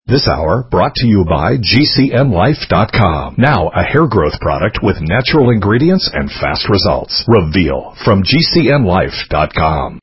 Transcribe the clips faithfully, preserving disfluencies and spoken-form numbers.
This hour brought to you by G C N Life dot com. Now a hair growth product with natural ingredients and fast results. Reveal from G C N Life dot com.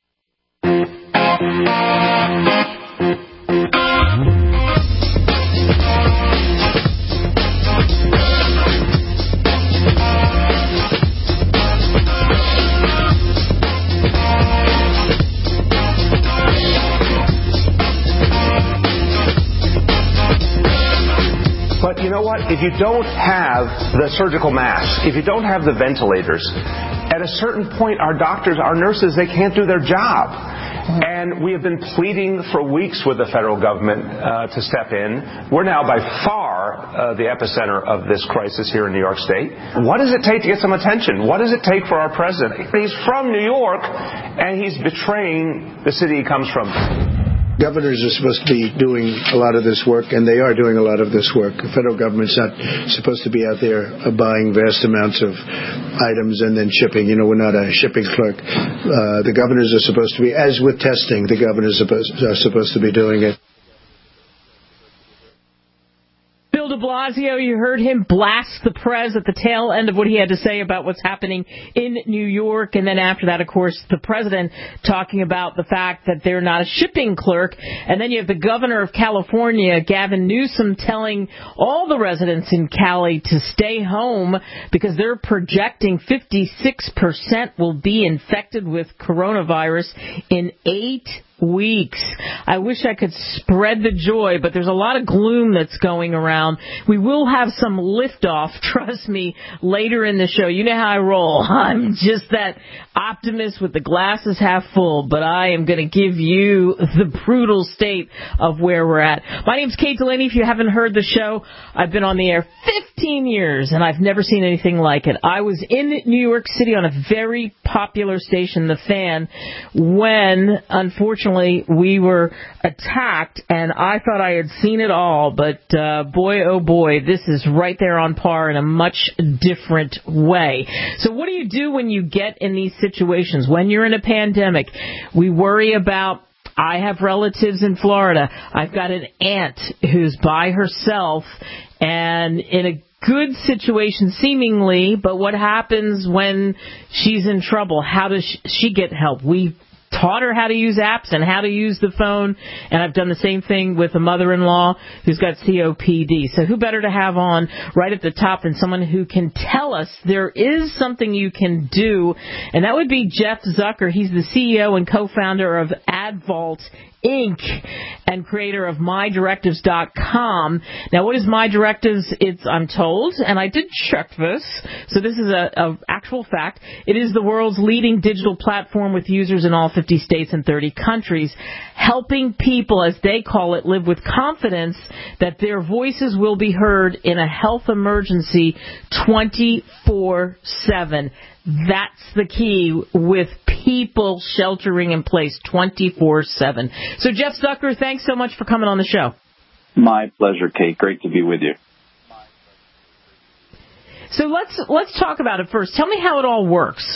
But you know what? If you don't have the surgical masks, if you don't have the ventilators, at a certain point, our doctors, our nurses, they can't do their job. And we have been pleading for weeks with the federal government uh, to step in. We're now by far uh, the epicenter of this crisis here in New York State. What does it take to get some attention? What does it take for our president? He's from New York, and he's betraying the city he comes from. Governors are supposed to be doing a lot of this work, and they are doing a lot of this work. The federal government's not supposed to be out there buying vast amounts of items and then shipping. You know, we're not a shipping clerk. Uh, the governors are supposed to be, as with testing, the governors are supposed, are supposed to be doing it. Bill de Blasio, you heard him blast the prez at the tail end of what he had to say about what's happening in New York. And then after that, of course, the president talking about the fact that they're not a shipping clerk. And then you have the governor of California, Gavin Newsom, telling all the residents in Cali to stay home because they're projecting fifty-six percent will be infected with coronavirus in eight weeks. I wish I could spread the joy, but there's a lot of gloom that's going around. We will have some liftoff, trust me, later in the show. You know how I roll. I'm just that optimist with the glasses half full, but I am going to give you the brutal state of where we're at. My name's Kate Delaney. If you haven't heard the show, I've been on the air fifteen years, and I've never seen anything like it. I was in New York City on a very popular station, The Fan, when, unfortunately, we were attacked, and I thought I had seen it all, but uh, boy, oh boy, this is right there on par in a much different way. So what do you do when you get in these situations? When you're in a pandemic, we worry about, I have relatives in Florida. I've got an aunt who's by herself and in a good situation, seemingly, but what happens when she's in trouble? How does she get help? We taught her how to use apps and how to use the phone, and I've done the same thing with a mother-in-law who's got C O P D. So who better to have on right at the top than someone who can tell us there is something you can do, and that would be Jeff Zucker. He's the C E O and co-founder of AdVault Incorporated and creator of My Directives dot com. Now, what is My Directives? It's, I'm told, and I did check this, so this is a, a actual fact. It is the world's leading digital platform with users in all fifty states and thirty countries, helping people, as they call it, live with confidence that their voices will be heard in a health emergency twenty-four seven. That's the key with people sheltering in place twenty-four seven. So, Jeff Zucker, thanks so much for coming on the show. My pleasure, Kate. Great to be with you. So let's let's talk about it first. Tell me how it all works.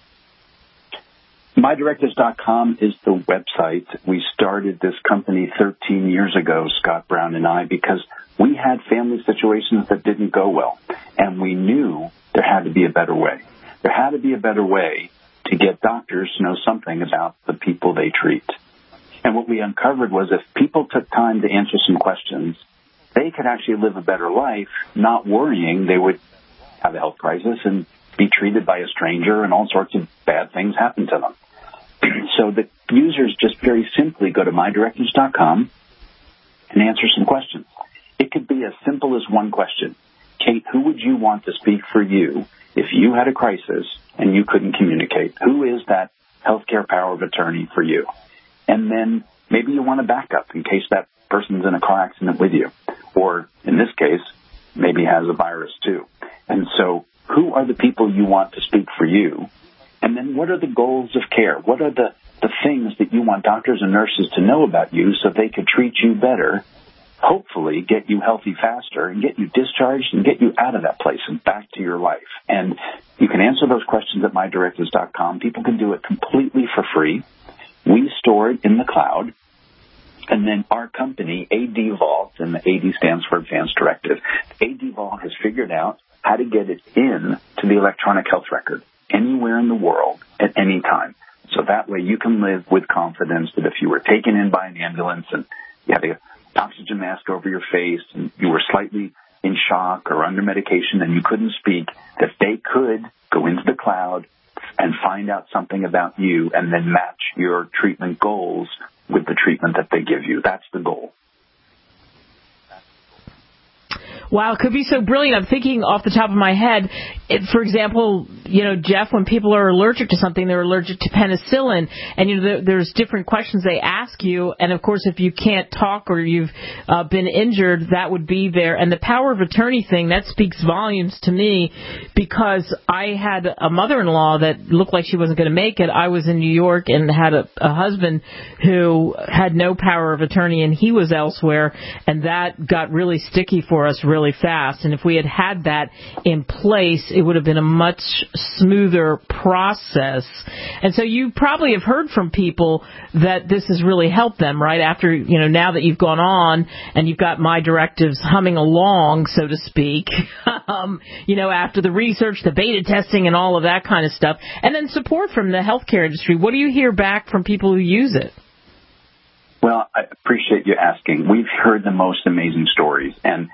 My Directives dot com is the website. We started this company thirteen years ago, Scott Brown and I, because we had family situations that didn't go well, and we knew there had to be a better way. There had to be a better way to get doctors to know something about the people they treat. And what we uncovered was if people took time to answer some questions, they could actually live a better life, not worrying they would have a health crisis and be treated by a stranger and all sorts of bad things happen to them. So the users just very simply go to My Directives dot com and answer some questions. It could be as simple as one question. Kate, who would you want to speak for you if you had a crisis and you couldn't communicate? Who is that healthcare power of attorney for you? And then maybe you want a backup in case that person's in a car accident with you, or in this case, maybe has a virus too. And so who are the people you want to speak for you? And then what are the goals of care? What are the, the things that you want doctors and nurses to know about you so they could treat you better, hopefully get you healthy faster and get you discharged and get you out of that place and back to your life? And you can answer those questions at My Directives dot com. People can do it completely for free. We store it in the cloud. And then our company, A D Vault, and the A D stands for Advanced Directive, A D Vault has figured out how to get it in to the electronic health record anywhere in the world at any time. So that way you can live with confidence that if you were taken in by an ambulance and you had an oxygen mask over your face and you were slightly in shock or under medication and you couldn't speak, that they could go into the cloud and find out something about you and then match your treatment goals with the treatment that they give you. That's the goal. Wow, it could be so brilliant. I'm thinking off the top of my head, it, for example, you know, Jeff, when people are allergic to something, they're allergic to penicillin, and you know, there, there's different questions they ask you, and of course, if you can't talk or you've uh, been injured, that would be there. And the power of attorney thing, that speaks volumes to me, because I had a mother-in-law that looked like she wasn't going to make it. I was in New York and had a, a husband who had no power of attorney, and he was elsewhere, and that got really sticky for us really fast. And if we had had that in place, it would have been a much smoother process. And so you probably have heard from people that this has really helped them, right? After, you know, now that you've gone on and you've got My Directives humming along, so to speak, um, you know, after the research, the beta testing and all of that kind of stuff, and then support from the healthcare industry. What do you hear back from people who use it? Well, I appreciate you asking. We've heard the most amazing stories, and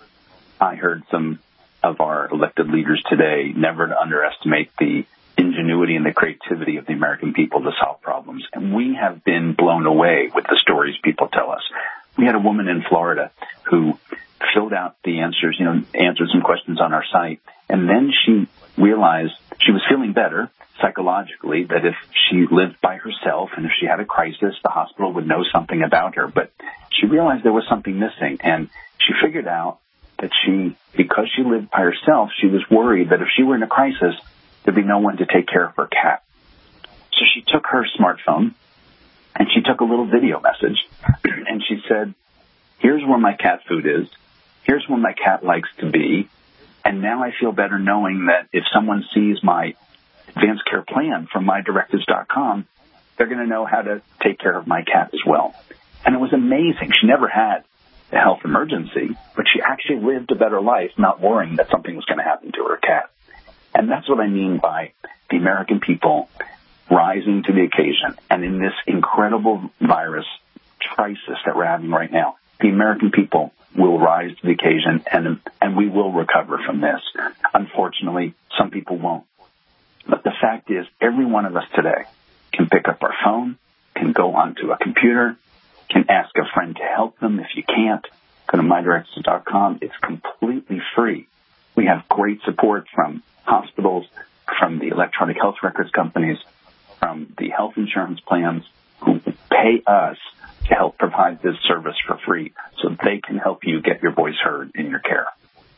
I heard some of our elected leaders today never to underestimate the ingenuity and the creativity of the American people to solve problems. And we have been blown away with the stories people tell us. We had a woman in Florida who filled out the answers, you know, answered some questions on our site, and then she realized she was feeling better psychologically, that if she lived by herself and if she had a crisis, the hospital would know something about her. But she realized there was something missing, and she figured out that she, because she lived by herself, she was worried that if she were in a crisis, there'd be no one to take care of her cat. So she took her smartphone and she took a little video message and she said, here's where my cat food is. Here's where my cat likes to be. And now I feel better knowing that if someone sees my advanced care plan from my directives dot com, they're going to know how to take care of my cat as well. And it was amazing. She never had a health emergency, but she actually lived a better life, not worrying that something was going to happen to her cat. And that's what I mean by the American people rising to the occasion. And in this incredible virus crisis that we're having right now, the American people will rise to the occasion, and and we will recover from this. Unfortunately, some people won't. But the fact is, every one of us today can pick up our phone, can go onto a computer, can ask a friend to help them. If you can't, go to my directives dot com. It's completely free. We have great support from hospitals, from the electronic health records companies, from the health insurance plans who pay us to help provide this service for free so they can help you get your voice heard in your care.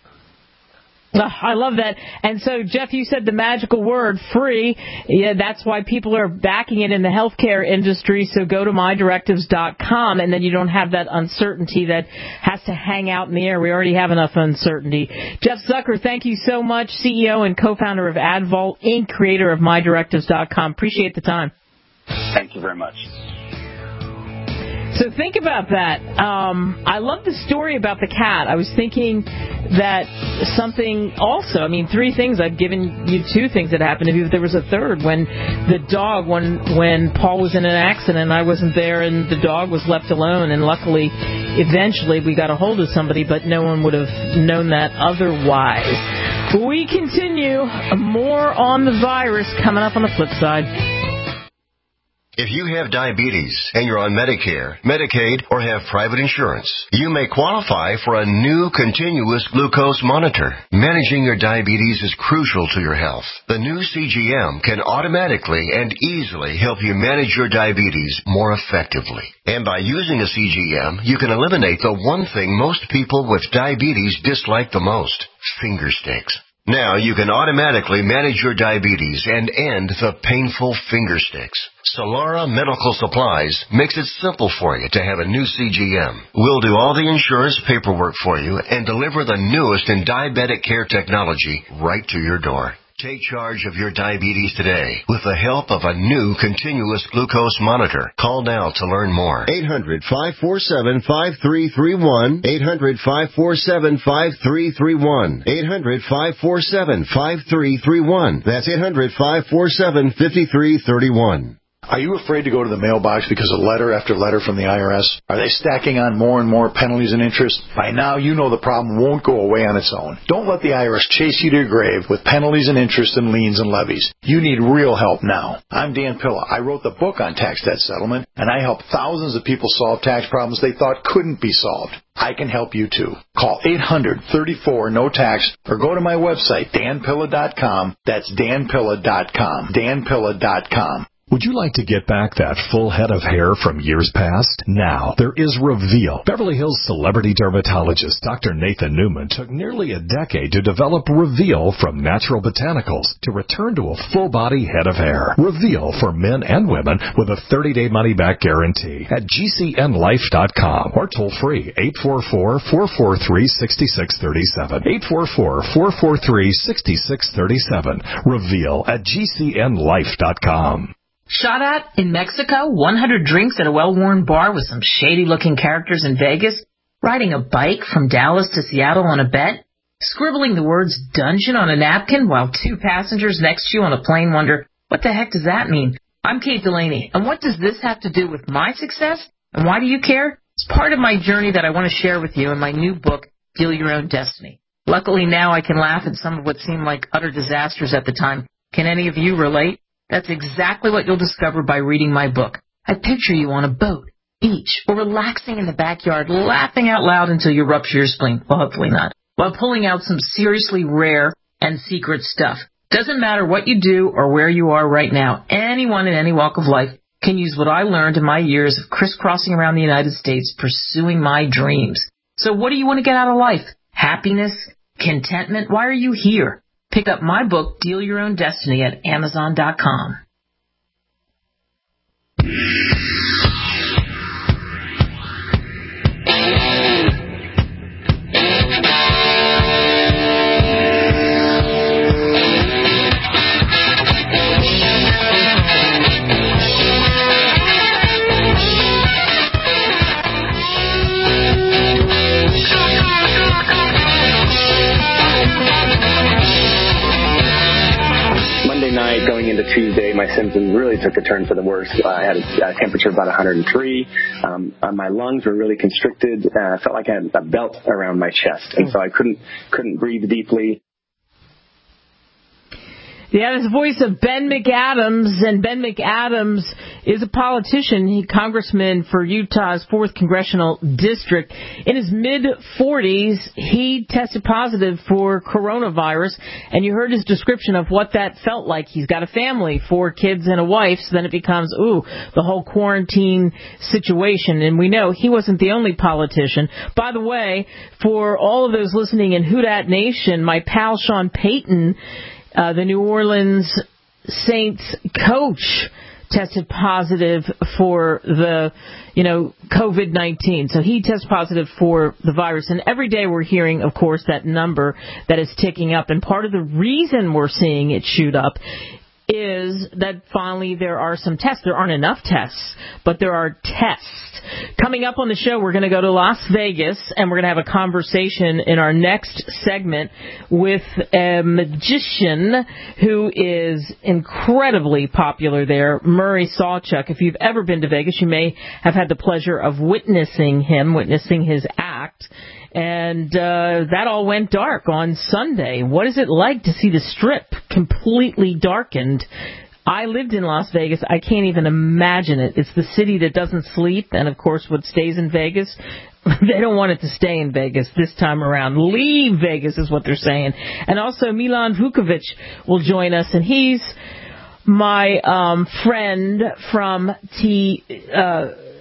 Oh, I love that. And so, Jeff, you said the magical word, free. Yeah, that's why people are backing it in the healthcare industry. So go to my directives dot com, and then you don't have that uncertainty that has to hang out in the air. We already have enough uncertainty. Jeff Zucker, thank you so much, C E O and co-founder of AdVault, Incorporated, creator of my directives dot com. Appreciate the time. Thank you very much. So think about that. Um, I love the story about the cat. I was thinking that something also, I mean, three things. I've given you two things that happened. If there was a third, when the dog, when when Paul was in an accident, I wasn't there, and the dog was left alone. And luckily, eventually, we got a hold of somebody, but no one would have known that otherwise. We continue. More on the virus coming up on the flip side. If you have diabetes and you're on Medicare, Medicaid, or have private insurance, you may qualify for a new continuous glucose monitor. Managing your diabetes is crucial to your health. The new C G M can automatically and easily help you manage your diabetes more effectively. And by using a C G M, you can eliminate the one thing most people with diabetes dislike the most: finger sticks. Now you can automatically manage your diabetes and end the painful finger sticks. Solara Medical Supplies makes it simple for you to have a new C G M. We'll do all the insurance paperwork for you and deliver the newest in diabetic care technology right to your door. Take charge of your diabetes today with the help of a new continuous glucose monitor. Call now to learn more. eight hundred, five four seven, five three three one. eight hundred, five four seven, five three three one. eight hundred, five four seven, five three three one. That's eight hundred, five four seven, five three three one. Are you afraid to go to the mailbox because of letter after letter from the I R S? Are they stacking on more and more penalties and interest? By now, you know the problem won't go away on its own. Don't let the I R S chase you to your grave with penalties and interest and liens and levies. You need real help now. I'm Dan Pilla. I wrote the book on tax debt settlement, and I help thousands of people solve tax problems they thought couldn't be solved. I can help you too. Call eight hundred, thirty-four, no tax or go to my website, dan pilla dot com. That's dan pilla dot com. dan pilla dot com. Would you like to get back that full head of hair from years past? Now, there is Reveal. Beverly Hills celebrity dermatologist Doctor Nathan Newman took nearly a decade to develop Reveal from natural botanicals to return to a full-body head of hair. Reveal for men and women with a thirty-day money-back guarantee at G C N life dot com or toll-free eight four four, four four three, six six three seven. eight four four, four four three, six six three seven. Reveal at G C N life dot com. Shot at in Mexico, one hundred drinks at a well-worn bar with some shady-looking characters in Vegas, riding a bike from Dallas to Seattle on a bet, scribbling the words dungeon on a napkin while two passengers next to you on a plane wonder, what the heck does that mean? I'm Kate Delaney, and what does this have to do with my success? And why do you care? It's part of my journey that I want to share with you in my new book, Deal Your Own Destiny. Luckily now I can laugh at some of what seemed like utter disasters at the time. Can any of you relate? That's exactly what you'll discover by reading my book. I picture you on a boat, beach, or relaxing in the backyard, laughing out loud until you rupture your spleen. Well, hopefully not. While pulling out some seriously rare and secret stuff. Doesn't matter what you do or where you are right now. Anyone in any walk of life can use what I learned in my years of crisscrossing around the United States pursuing my dreams. So what do you want to get out of life? Happiness? Contentment? Why are you here? Pick up my book, Deal Your Own Destiny, at amazon dot com. Going into Tuesday, my symptoms really took a turn for the worse. Uh, I had a, a temperature of about one hundred three. Um, uh, my lungs were really constricted. Uh, I felt like I had a belt around my chest, and so I couldn't couldn't breathe deeply. Yeah, that's the voice of Ben McAdams, and Ben McAdams is a politician, he congressman for Utah's fourth Congressional District. In his mid-forties, he tested positive for coronavirus, and you heard his description of what that felt like. He's got a family, four kids and a wife, so then it becomes, ooh, the whole quarantine situation, and we know he wasn't the only politician. By the way, for all of those listening in Who Dat Nation, my pal Sean Payton, Uh, the New Orleans Saints coach, tested positive for the, you know, covid nineteen. So he tested positive for the virus. And every day we're hearing, of course, that number that is ticking up. And part of the reason we're seeing it shoot up is that finally there are some tests. There aren't enough tests, but there are tests. Coming up on the show, we're going to go to Las Vegas, and we're going to have a conversation in our next segment with a magician who is incredibly popular there, Murray Sawchuk. If you've ever been to Vegas, you may have had the pleasure of witnessing him, witnessing his act. And uh, that all went dark on Sunday. What is it like to see the Strip completely darkened? I lived in Las Vegas. I can't even imagine it. It's the city that doesn't sleep, and, of course, what stays in Vegas, they don't want it to stay in Vegas this time around. Leave Vegas is what they're saying. And also Milan Vukovic will join us, and he's my um, friend from T... Uh,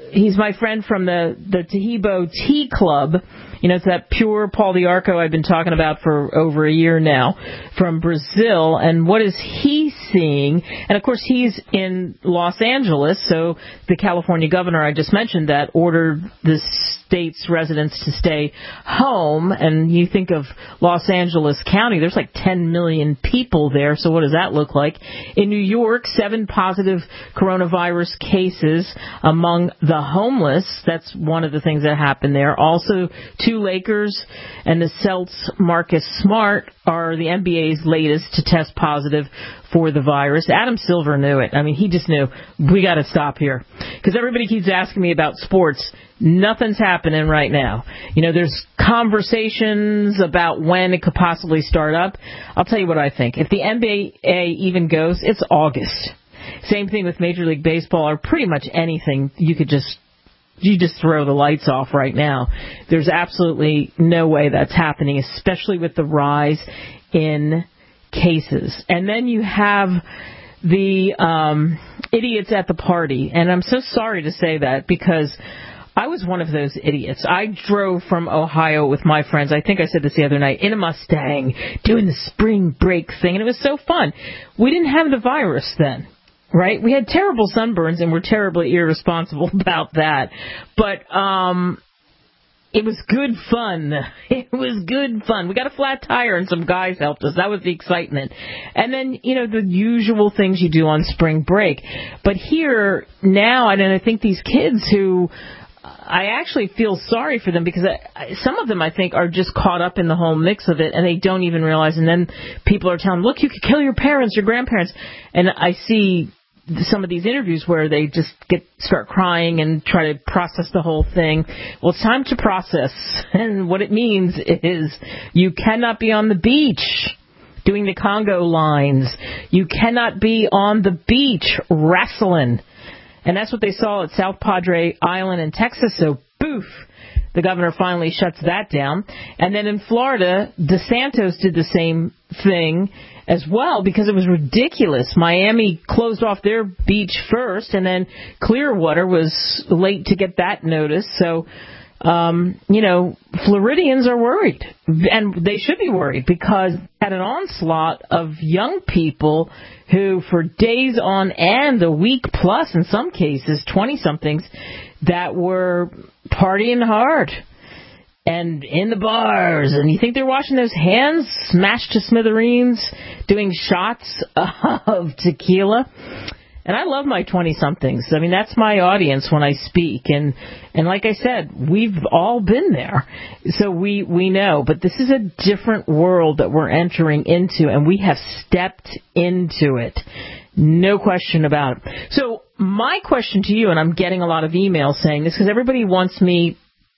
he's my friend from the, the Tahibo Tea Club. You know, it's that pure Paul Diarco I've been talking about for over a year now from Brazil. And what is he seeing? And, of course, he's in Los Angeles, so the California governor I just mentioned that ordered the state's residents to stay home. And you think of Los Angeles County, there's like ten million people there, so what does that look like? In New York, seven positive coronavirus cases among the homeless. That's one of the things that happened there. Also, two Lakers and the Celts Marcus Smart are the N B A's latest to test positive for the virus. Adam Silver knew it. I mean, he just knew, we got to stop here. Because everybody keeps asking me about sports. Nothing's happening right now. You know, there's conversations about when it could possibly start up. I'll tell you what I think. If the N B A even goes, it's August. Same thing with Major League Baseball or pretty much anything. You could just You just throw the lights off right now. There's absolutely no way that's happening, especially with the rise in cases. And then you have the um, idiots at the party. And I'm so sorry to say that because I was one of those idiots. I drove from Ohio with my friends. I think I said this the other night, in a Mustang, doing the spring break thing. And it was so fun. We didn't have the virus then. Right? We had terrible sunburns and we're terribly irresponsible about that. But um, it was good fun. It was good fun. We got a flat tire and some guys helped us. That was the excitement. And then, you know, the usual things you do on spring break. But here now, and I think these kids who, I actually feel sorry for them because I, some of them, I think, are just caught up in the whole mix of it and they don't even realize. And then people are telling them, look, you could kill your parents, your grandparents. And I see some of these interviews where they just get start crying and try to process the whole thing. Well, it's time to process. And what it means is you cannot be on the beach doing the Congo lines. You cannot be on the beach wrestling. And that's what they saw at South Padre Island in Texas. So, boof, the governor finally shuts that down. And then in Florida, DeSantis did the same thing as well because it was ridiculous. Miami closed off their beach first, and then Clearwater was late to get that notice. So, um, you know, Floridians are worried, and they should be worried because had an onslaught of young people who for days on end, a week plus in some cases, twenty-somethings, that were partying hard and in the bars. And you think they're washing those hands, smashed to smithereens, doing shots of tequila. And I love my twenty-somethings. I mean, that's my audience when I speak. And and like I said, we've all been there. So we, we know. But this is a different world that we're entering into, and we have stepped into it. No question about it. So my question to you, and I'm getting a lot of emails saying this because everybody wants me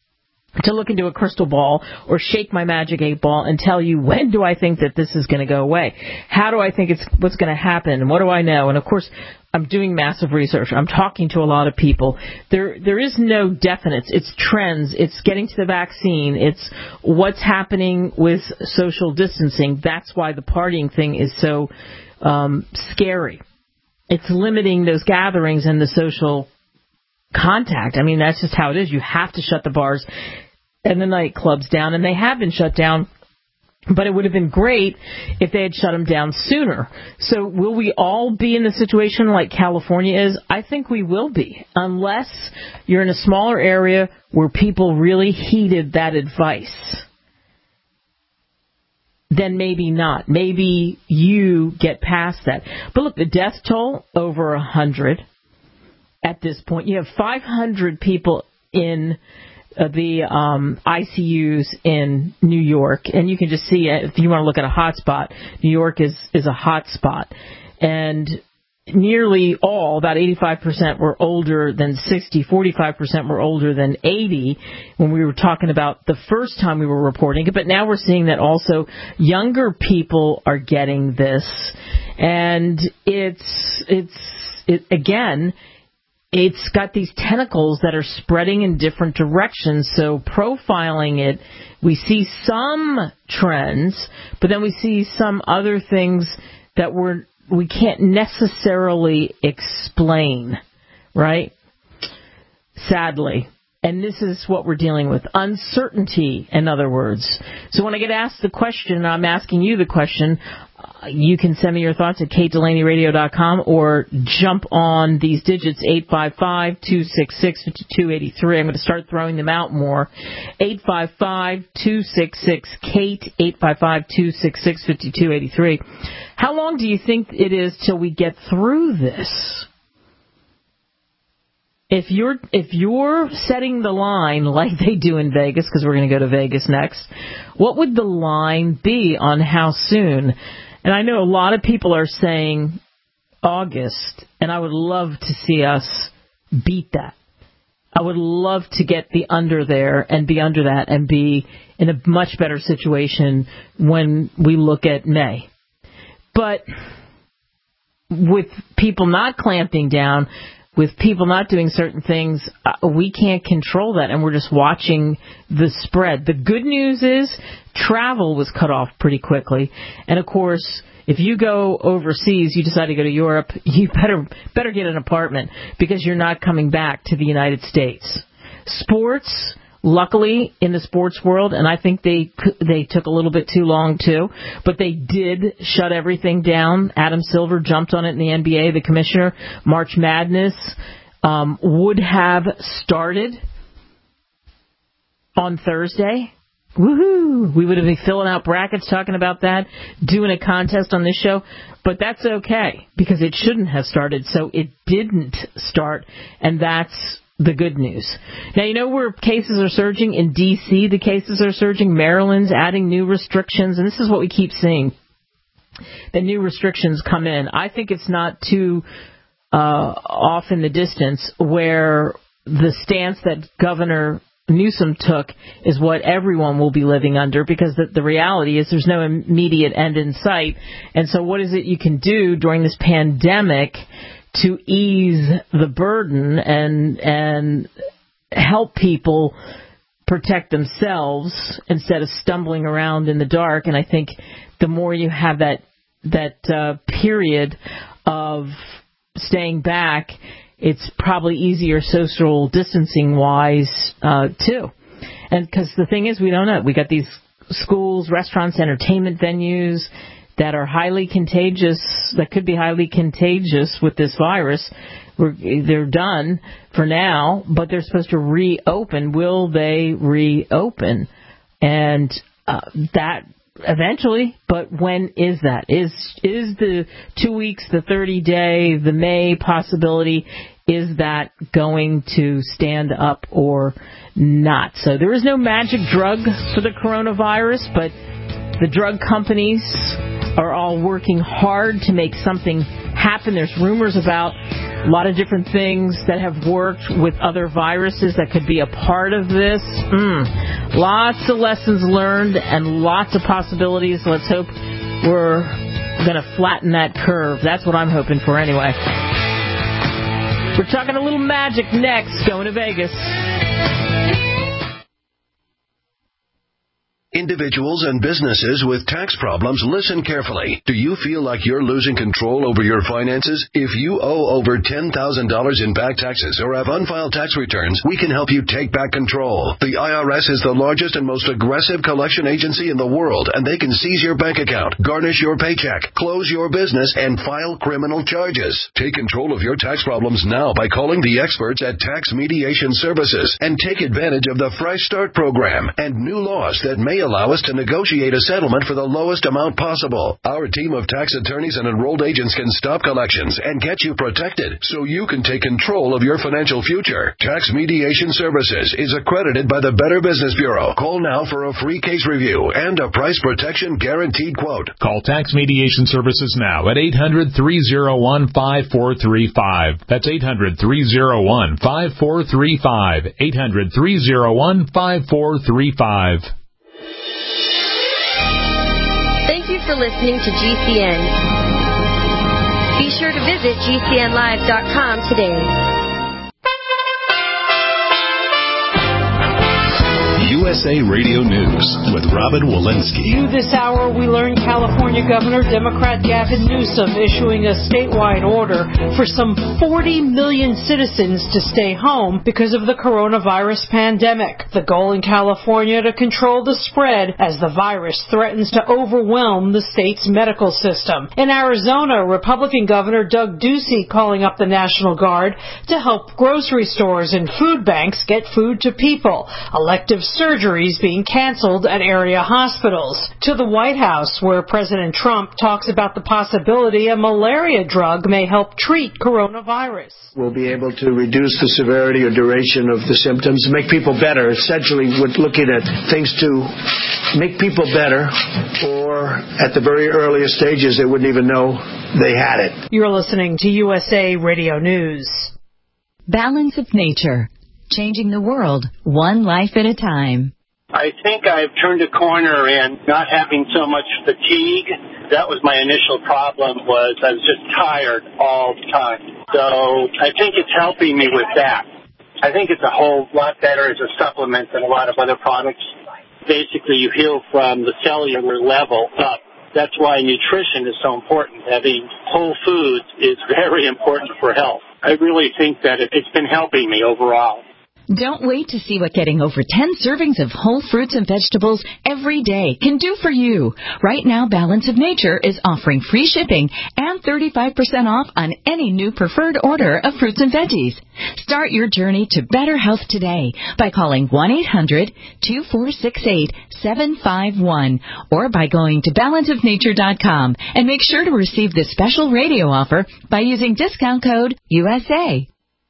to look into a crystal ball or shake my magic eight ball and tell you when do I think that this is going to go away? How do I think it's what's going to happen? And what do I know? And of course, I'm doing massive research. I'm talking to a lot of people. There, there is no definites. It's trends. It's getting to the vaccine. It's what's happening with social distancing. That's why the partying thing is so um, scary. It's limiting those gatherings and the social contact. I mean, that's just how it is. You have to shut the bars and the nightclubs down, and they have been shut down. But it would have been great if they had shut them down sooner. So will we all be in the situation like California is? I think we will be, unless you're in a smaller area where people really heeded that advice. Then maybe not. Maybe you get past that. But look, the death toll, over one hundred at this point. You have five hundred people in Uh, the um, I C Us in New York, and you can just see it if you want to look at a hot spot. New York is, is a hot spot, and nearly all, about eighty-five percent, were older than sixty, forty-five percent were older than eighty when we were talking about the first time we were reporting it, but now we're seeing that also younger people are getting this, and it's, it's it, again, it's got these tentacles that are spreading in different directions. So profiling it, we see some trends, but then we see some other things that we're, we can't necessarily explain, right? sadly. And this is what we're dealing with. Uncertainty, in other words. So when I get asked the question, I'm asking you the question, uh, you can send me your thoughts at kate delaney radio dot com or jump on these digits, eight five five, two six six, five two eight three. I'm going to start throwing them out more. eight five five, two six six, KATE, eight five five, two six six, five two eight three. How long do you think it is till we get through this? If you're if you're setting the line like they do in Vegas, because we're going to go to Vegas next, what would the line be on how soon? And I know a lot of people are saying August, and I would love to see us beat that. I would love to get the under there and be under that and be in a much better situation when we look at May. But with people not clamping down, with people not doing certain things, uh, we can't control that, and we're just watching the spread. The good news is travel was cut off pretty quickly. And, of course, if you go overseas, you decide to go to Europe, you better better get an apartment because you're not coming back to the United States. Sports, luckily, in the sports world, and I think they they took a little bit too long, too, but they did shut everything down. Adam Silver jumped on it in the N B A, the commissioner. March Madness um, would have started on Thursday. Woohoo! We would have been filling out brackets, talking about that, doing a contest on this show, but that's okay because it shouldn't have started, so it didn't start, and that's the good news. Now, you know where cases are surging? In D C, the cases are surging. Maryland's adding new restrictions, and this is what we keep seeing. The new restrictions come in. I think it's not too uh, off in the distance where the stance that Governor Newsom took is what everyone will be living under, because the, the reality is there's no immediate end in sight. And so what is it you can do during this pandemic to ease the burden and and help people protect themselves instead of stumbling around in the dark? And I think the more you have that that uh, period of staying back, it's probably easier social distancing wise uh, too. And because the thing is, we don't know. We got these schools, restaurants, entertainment venues that are highly contagious, that could be highly contagious with this virus. We're, they're done for now, but they're supposed to reopen. Will they reopen? And uh, that eventually, but when is that? Is is the two weeks, the thirty day, the May possibility, is that going to stand up or not? So there is no magic drug for the coronavirus, but the drug companies are all working hard to make something happen. There's rumors about a lot of different things that have worked with other viruses that could be a part of this. Mm. Lots of lessons learned and lots of possibilities. Let's hope we're going to flatten that curve. That's what I'm hoping for anyway. We're talking a little magic next, going to Vegas. Individuals and businesses with tax problems, listen carefully. Do you feel like you're losing control over your finances? If you owe over ten thousand dollars in back taxes or have unfiled tax returns, we can help you take back control. The I R S is the largest and most aggressive collection agency in the world, and they can seize your bank account, garnish your paycheck, close your business, and file criminal charges. Take control of your tax problems now by calling the experts at Tax Mediation Services and take advantage of the Fresh Start program and new laws that may allow us to negotiate a settlement for the lowest amount possible. Our team of tax attorneys and enrolled agents can stop collections and get you protected so you can take control of your financial future. Tax Mediation Services is accredited by the Better Business Bureau. Call now for a free case review and a price protection guaranteed quote. Call Tax Mediation Services now at eight hundred, three oh one, five four three five. That's eight hundred, three oh one, five four three five. eight hundred, three oh one, five four three five. Thank you for listening to G C N. Be sure to visit G C N live dot com today. You U S A Radio News with Robin Walensky. New this hour, we learn California Governor Democrat Gavin Newsom issuing a statewide order for some forty million citizens to stay home because of the coronavirus pandemic. The goal in California to control the spread as the virus threatens to overwhelm the state's medical system. In Arizona, Republican Governor Doug Ducey calling up the National Guard to help grocery stores and food banks get food to people. Elective surgeries being canceled at area hospitals. To the White House, where President Trump talks about the possibility a malaria drug may help treat coronavirus. We'll be able to reduce the severity or duration of the symptoms, make people better. Essentially, we're looking at things to make people better, or at the very earliest stages, they wouldn't even know they had it. You're listening to U S A Radio News. Balance of Nature, changing the world one life at a time. I think I've turned a corner in not having so much fatigue. That was my initial problem, was I was just tired all the time. So I think it's helping me with that. I think it's a whole lot better as a supplement than a lot of other products. Basically, you heal from the cellular level up. That's why nutrition is so important. Having whole foods is very important for health. I really think that it's been helping me overall. Don't wait to see what getting over ten servings of whole fruits and vegetables every day can do for you. Right now, Balance of Nature is offering free shipping and thirty-five percent off on any new preferred order of fruits and veggies. Start your journey to better health today by calling one eight hundred two four six eight seven five one or by going to balance of nature dot com and make sure to receive this special radio offer by using discount code U S A.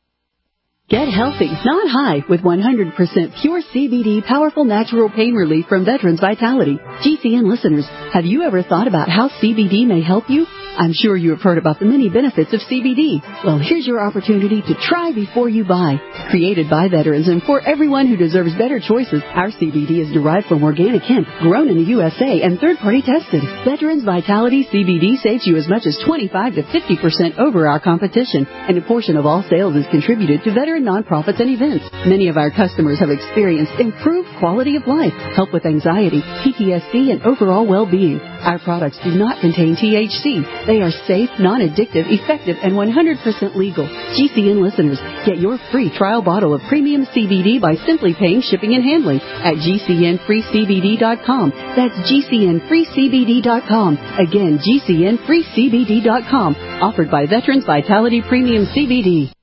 Get healthy, not high, with one hundred percent pure C B D powerful natural pain relief from Veterans Vitality. G C N listeners, have you ever thought about how C B D may help you? I'm sure you have heard about the many benefits of C B D. Well, here's your opportunity to try before you buy. Created by veterans and for everyone who deserves better choices, our C B D is derived from organic hemp, grown in the U S A, and third-party tested. Veterans Vitality C B D saves you as much as twenty-five to fifty percent over our competition, and a portion of all sales is contributed to veteran nonprofits and events. Many of our customers have experienced improved quality of life, help with anxiety, P T S D, and overall well-being. Our products do not contain T H C. They are safe, non-addictive, effective, and one hundred percent legal. G C N listeners, get your free trial bottle of premium C B D by simply paying shipping and handling at G C N free C B D dot com. That's G C N free C B D dot com. Again, G C N free C B D dot com. Offered by Veterans Vitality Premium C B D.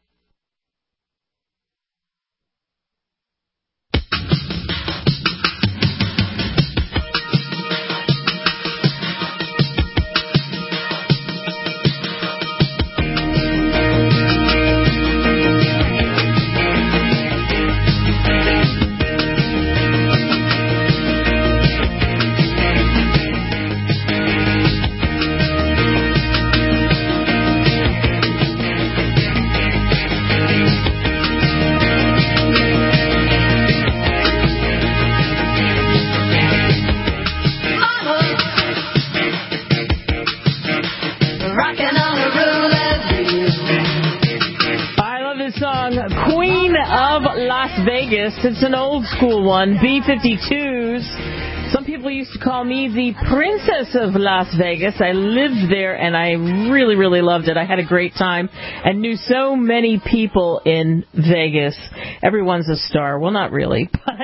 It's an old school one, B fifty-twos. Some people used to call me the Princess of Las Vegas. I lived there, and I really, really loved it. I had a great time and knew so many people in Vegas. Everyone's a star. Well, not really, but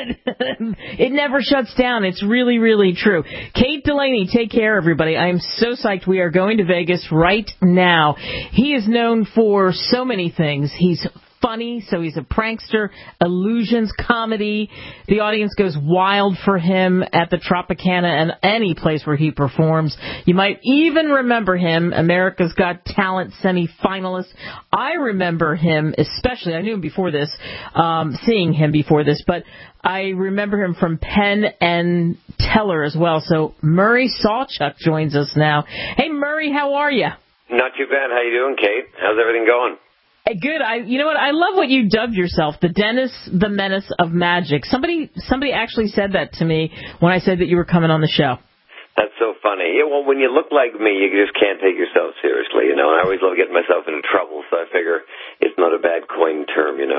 it never shuts down. It's really, really true. Kate Delaney, take care, everybody. I am so psyched we are going to Vegas right now. He is known for so many things. He's funny, so he's a prankster, illusions, comedy. The audience goes wild for him at the Tropicana and any place where he performs. You might even remember him, America's Got Talent semi-finalist. I remember him especially, I knew him before this, um, seeing him before this, but I remember him from Penn and Teller as well. So Murray Sawchuk joins us now. Hey, Murray, how are you? Not too bad. How you doing, Kate? How's everything going? Good. I, you know what? I love what you dubbed yourself, the Dennis the Menace of Magic. Somebody, somebody actually said that to me when I said that you were coming on the show. That's so funny. Yeah, well, when you look like me, you just can't take yourself seriously, you know. And I always love getting myself into trouble, so I figure it's not a bad coined term, you know.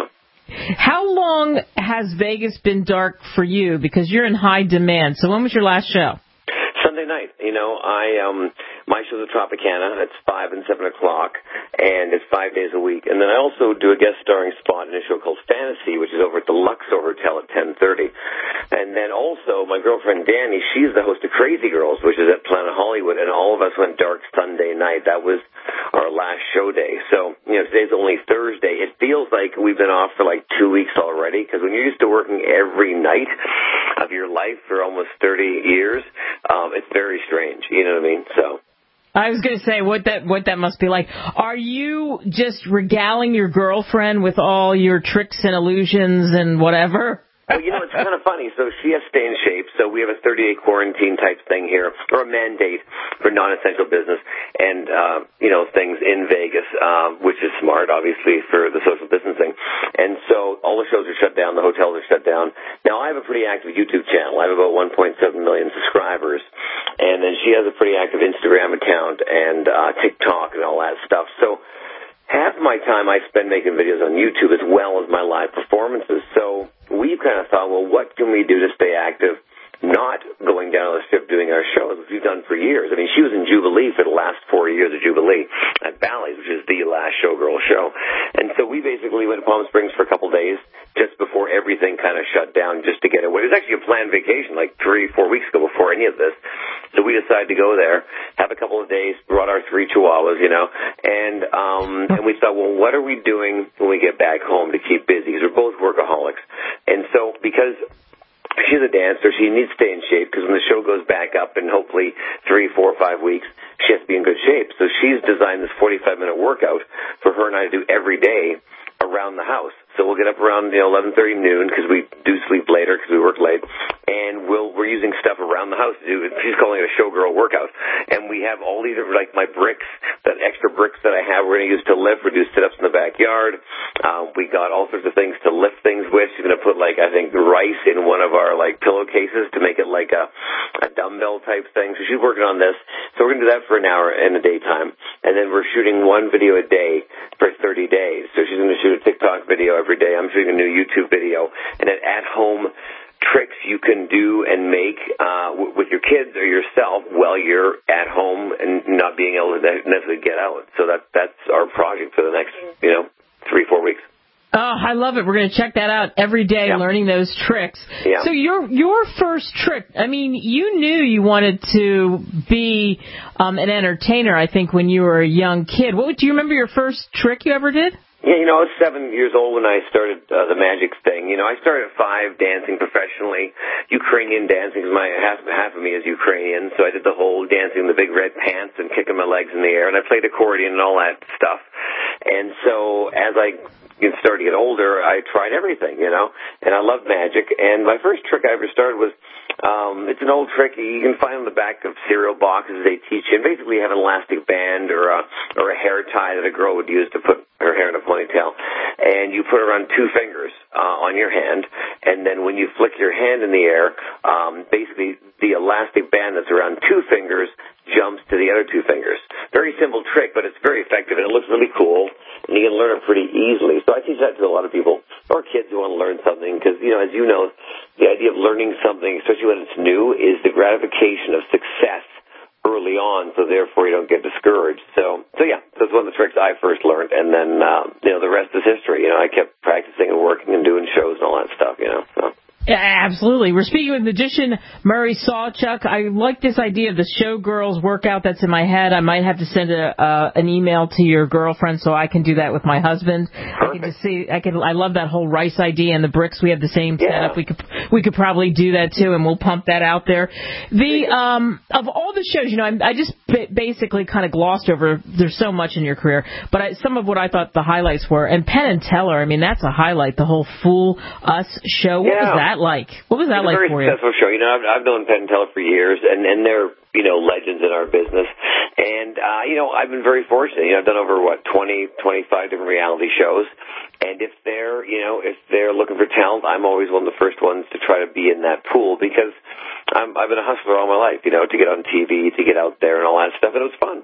How long has Vegas been dark for you? Because you're in high demand. So when was your last show? Sunday night. You know, I um my show's at Tropicana. It's five and seven o'clock, and it's five days a week. And then I also do a guest starring spot in a show called Fantasy, which is over at the Luxor Hotel at ten thirty. And then also my girlfriend Danny, she's the host of Crazy Girls, which is at Planet Hollywood, and all of us went dark Sunday night. That was our last show day. So, you know, today's only Thursday. It feels like we've been off for like two weeks already, because when you're used to working every night of your life for almost thirty years, um, it's very strange. You know what I mean? So. I was going to say what that what that must be like. Are you just regaling your girlfriend with all your tricks and illusions and whatever? Well, you know, it's kind of funny. So she has to stay in shape. So we have a thirty-day quarantine type thing here, or a mandate for non-essential business and, uh, you know, things in Vegas, uh, which is smart, obviously, for the social distancing. And so all the shows are shut down. The hotels are shut down. Now, I have a pretty active YouTube channel. I have about one point seven million subscribers. And then she has a pretty active Instagram account and uh, TikTok and all that stuff. So half my time I spend making videos on YouTube as well as my live performances. So we've kind of thought, well, what can we do to stay active, not going down on the strip doing our shows, which we've done for years. I mean, she was in Jubilee for the last four years of Jubilee at Bally's, which is the last Showgirl show. And so we basically went to Palm Springs for a couple days just before everything kind of shut down just to get away. It was actually a planned vacation like three, four weeks ago before any of this. So we decided to go there, have a couple of days, brought our three chihuahuas, you know, and um, and we thought, well, what are we doing when we get back home to keep busy? Because we're both workaholics. And so because she's a dancer, she needs to stay in shape, because when the show goes back up in hopefully three, four, five weeks, she has to be in good shape. So she's designed this forty-five minute workout for her and I to do every day around the house. So we'll get up around, you know, eleven thirty, noon, because we do sleep later because we work late, and we'll, we're using stuff around the house to do it. She's calling it a showgirl workout. And we have all these, like my bricks, that extra bricks that I have we're going to use to lift. We do sit-ups in the backyard. Uh, we got all sorts of things to lift things with. She's going to put, like, I think, rice in one of our, like, pillowcases to make it like a, a dumbbell type thing. So she's working on this. So we're going to do that for an hour in the daytime. And then we're shooting one video a day for thirty days. So she's going to shoot a TikTok video every day. I'm shooting a new YouTube video, and then at-home tricks you can do and make uh, w- with your kids or yourself while you're at home and not being able to necessarily get out. So that that's our project for the next, you know, three, four weeks. Oh, I love it. We're going to check that out every day, yeah. learning those tricks. Yeah. So your your first trick, I mean, you knew you wanted to be um, an entertainer, I think, when you were a young kid. What do you remember your first trick you ever did? Yeah, you know, I was seven years old when I started uh, the magic thing. You know, I started at five dancing professionally, Ukrainian dancing, because my half, half of me is Ukrainian, so I did the whole dancing in the big red pants and kicking my legs in the air, and I played accordion and all that stuff. And so as I started to get older, I tried everything, you know, and I loved magic. And my first trick I ever started was, um, it's an old trick you can find on the back of cereal boxes. They teach you, and basically you have an elastic band or a, or a hair tie that a girl would use to put her hair in a ponytail, and you put it around two fingers uh, on your hand, and then when you flick your hand in the air, um, basically the elastic band that's around two fingers jumps to the other two fingers. Very simple trick, but it's very effective, and it looks really cool, and you can learn it pretty easily. So I teach that to a lot of people, or kids who want to learn something, because, you know, as you know, the idea of learning something, especially when it's new, is the gratification of success early on, so therefore you don't get discouraged. So, so yeah, that's one of the tricks I first learned, and then, uh, you know, the rest is history. You know, I kept practicing and working and doing shows and all that stuff, you know, so. Yeah, absolutely. We're speaking with magician Murray Sawchuk. I like this idea of the showgirls workout that's in my head. I might have to send a, uh, an email to your girlfriend so I can do that with my husband. Perfect. I can just see. I can. I love that whole rice idea and the bricks. We have the same yeah. setup. We could we could probably do that too, and we'll pump that out there. The um of all the shows, you know, I, I just b- basically kind of glossed over. There's so much in your career, but I, some of what I thought the highlights were. And Penn and Teller. I mean, that's a highlight. The whole Fool Us show. What yeah. was that like? What was that it's like for you? It's a very successful show. You know, I've, I've known Penn and Teller for years, and, and they're, you know, legends in our business. And, uh, you know, I've been very fortunate. You know, I've done over, what, twenty, twenty-five different reality shows. And if they're, you know, if they're looking for talent, I'm always one of the first ones to try to be in that pool, because I'm, I've been a hustler all my life, you know, to get on T V, to get out there and all that stuff, and it was fun.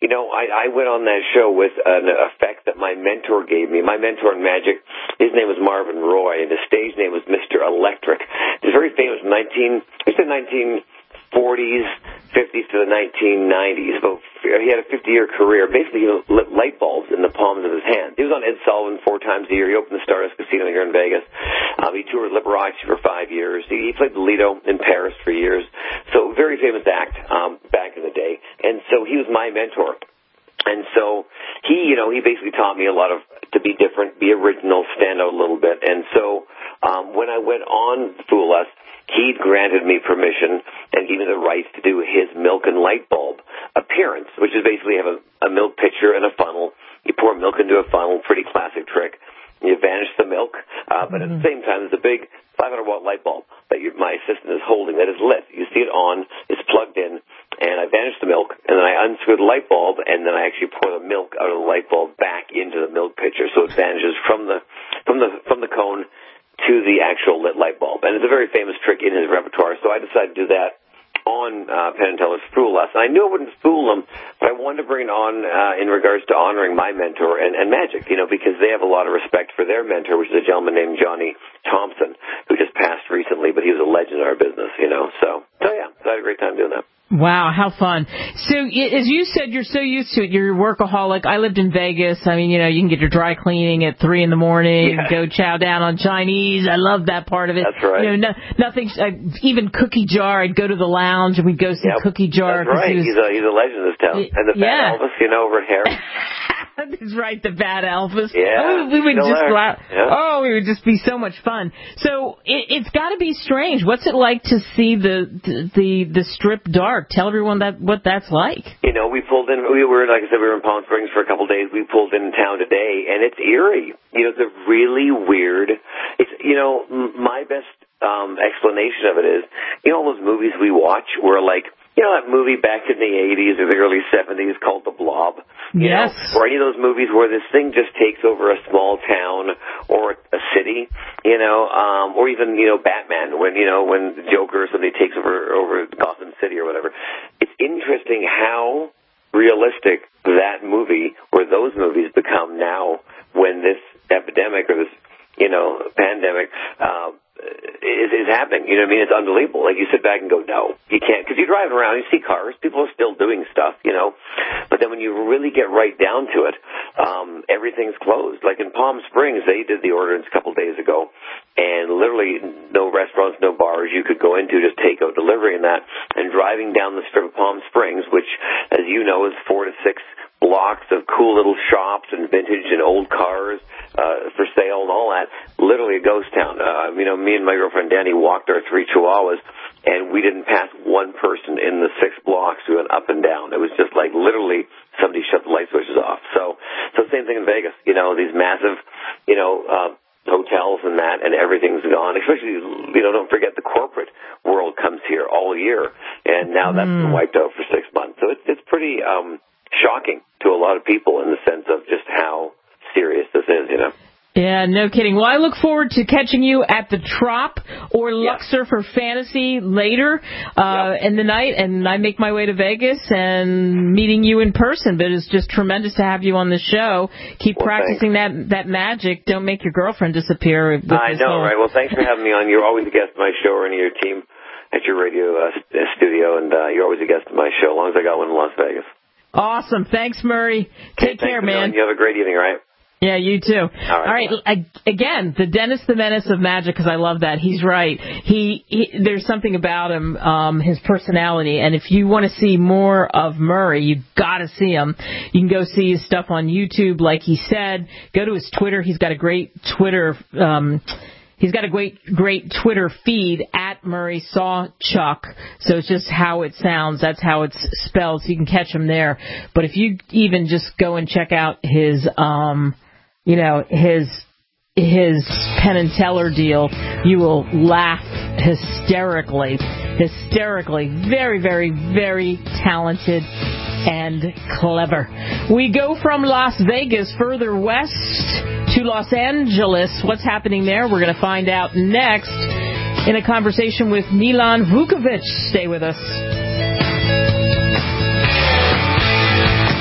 you know, I, I went on that show with an effect that my mentor gave me. My mentor in magic, his name was Marvin Roy, and his stage name was Mister Electric. He's very famous in nineteen, he said nineteen forties, fifties to the nineteen nineties. About, he had a fifty-year career. Basically, he lit light bulbs in the palms of his hands. He was on Ed Sullivan four times a year. He opened the Stardust Casino here in Vegas. Um, he toured Liberace for five years. He, he played the Lido in Paris for years. So, very famous act um, back in the day. And so he was my mentor. And so he, you know, he basically taught me a lot of to be different, be original, stand out a little bit. And so um, when I went on Fool Us, he granted me permission and gave me the rights to do his milk and light bulb appearance, which is basically have a, a milk pitcher and a funnel. You pour milk into a funnel, pretty classic trick. You vanish the milk, uh, but mm-hmm. at the same time, there's a big five hundred watt light bulb that you, my assistant is holding that is lit. You see it on, it's plugged in, and I vanish the milk, and then I unscrew the light bulb, and then I actually pour the milk out of the light bulb back into the milk pitcher, so it vanishes from the from the from the cone to the actual lit light bulb. And it's a very famous trick in his repertoire, so I decided to do that on uh, Penn and Teller's Fool Us. And I knew I wouldn't fool them, but I wanted to bring it on uh, in regards to honoring my mentor and, and Magic, you know, because they have a lot of respect for their mentor, which is a gentleman named Johnny Thompson, who just passed recently, but he was a legend in our business, you know. So, so yeah, so I had a great time doing that. Wow, how fun. So, as you said, you're so used to it. You're a workaholic. I lived in Vegas. I mean, you know, you can get your dry cleaning at three in the morning, yeah. go chow down on Chinese. I love that part of it. That's right. You know, no, nothing, uh, even Cookie Jar. I'd go to the lounge and we'd go see yep. Cookie Jar. That's right. He was, he's, a, he's a legend in this town. And the Fat yeah. Elvis, you know, over at Harris. That's right, the Bad Elvis. Yeah, we, we would just la- yeah. oh, we would just be so much fun. So it, it's got to be strange. What's it like to see the, the the the strip dark? Tell everyone that what that's like. You know, we pulled in. We were, like I said, we were in Palm Springs for a couple of days. We pulled in town today, and it's eerie. You know, it's a really weird. It's you know, my best um, explanation of it is, you know, all those movies we watch were like. You know that movie back in the eighties or the early seventies called The Blob? You yes. know, or any of those movies where this thing just takes over a small town or a city, you know, um, or even, you know, Batman, when, you know, when the Joker or somebody takes over, over Gotham City or whatever. It's interesting how realistic that movie or those movies become now when this epidemic or this, you know, pandemic, uh, Is, is happening. You know what I mean? It's unbelievable. Like, you sit back and go, no, you can't. Because you're driving around, you see cars, people are still doing stuff, you know. But then when you really get right down to it, um, everything's closed. Like in Palm Springs, they did the ordinance a couple days ago, and literally no restaurants, no bars you could go into, just takeout delivery and that. And driving down the strip of Palm Springs, which, as you know, is four to six blocks of cool little shops and vintage and old cars uh, for sale and all that, literally a ghost town. Uh, you know, me and my girlfriend Danny walked our three chihuahuas, and we didn't pass one person in the six blocks. We went up and down. It was just like literally somebody shut the light switches off. So, so same thing in Vegas. You know, these massive, you know, uh, hotels and that, and everything's gone. Especially, you know, don't forget the corporate world comes here all year, and now that's mm. been wiped out for six months. So it's it's pretty um, shocking to a lot of people in the sense of just how serious this is, you know. Yeah, no kidding. Well, I look forward to catching you at the Trop or Luxor yeah. for Fantasy later uh, yeah. in the night, and I make my way to Vegas and meeting you in person. But it's just tremendous to have you on the show. Keep well, practicing that that magic. Don't make your girlfriend disappear. With I this know, whole... right? Well, thanks for having me on. You're always a guest of my show or any of your team at your radio uh, studio, and uh, you're always a guest of my show, as long as I got one in Las Vegas. Awesome. Thanks, Murray. Take hey, care, man. You have a great evening, all right? Yeah, you too. All right. All right. Again, the Dennis the Menace of magic, because I love that. He's right. He, he there's something about him, um, his personality. And if you want to see more of Murray, you've got to see him. You can go see his stuff on YouTube, like he said. Go to his Twitter. He's got a great Twitter. Um, He's got a great, great Twitter feed at Murray Sawchuck. So it's just how it sounds. That's how it's spelled. So you can catch him there. But if you even just go and check out his, um, you know, his his Penn and Teller deal, you will laugh hysterically, hysterically. Very, very, very talented and clever. We go from Las Vegas further west to Los Angeles. What's happening there? We're going to find out next in a conversation with Milan Vukovic. Stay with us.